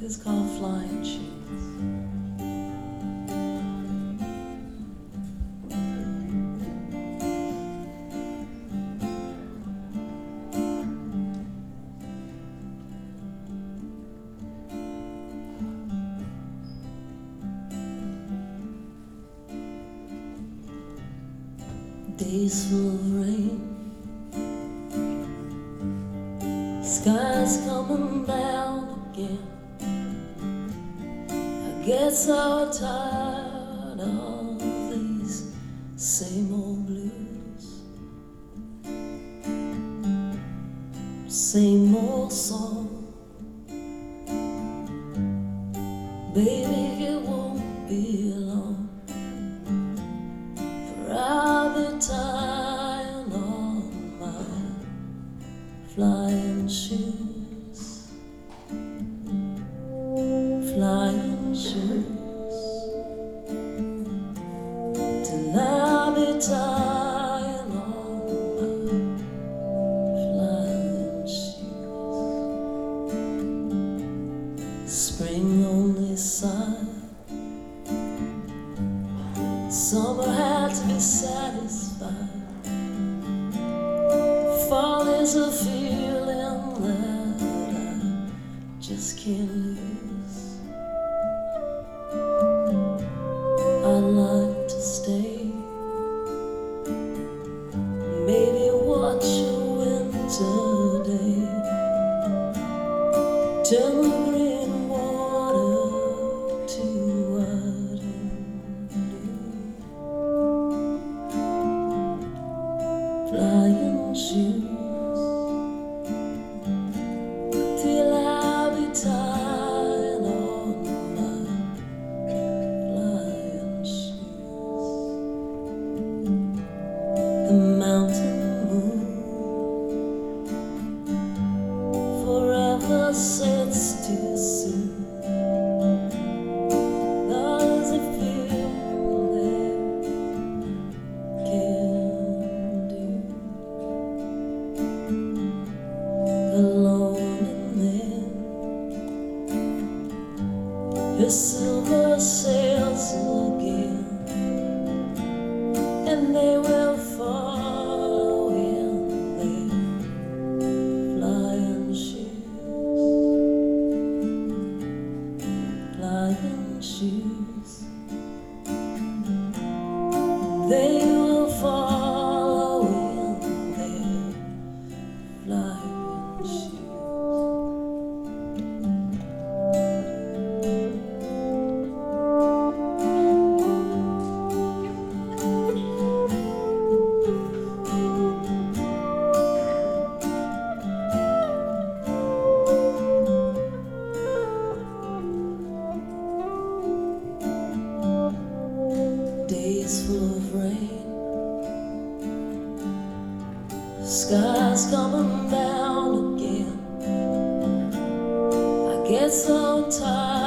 It's called Flying Shoes. Days full of rain, sky's coming down again. I get so tired of these same old blues, same old song. Baby, it won't be long for I'll be tying on my flying shoes, flying shoes, till I'll be tying on my flying shoes. Spring only sigh, summer had to be satisfied. Fall is a feeling that I just can't lose. I'd like to stay, maybe watch a winter day, turn the green water to white and blue. Flying shoes, till I'll be tied on my flying shoes. The mountain moon forever sets too soon. Does it feel there can do? Alone and then his silver sails again, and they will follow in their flying shoes, flying shoes. They will follow in their flying shoes. Days full of rain, sky's coming down again. I get so tired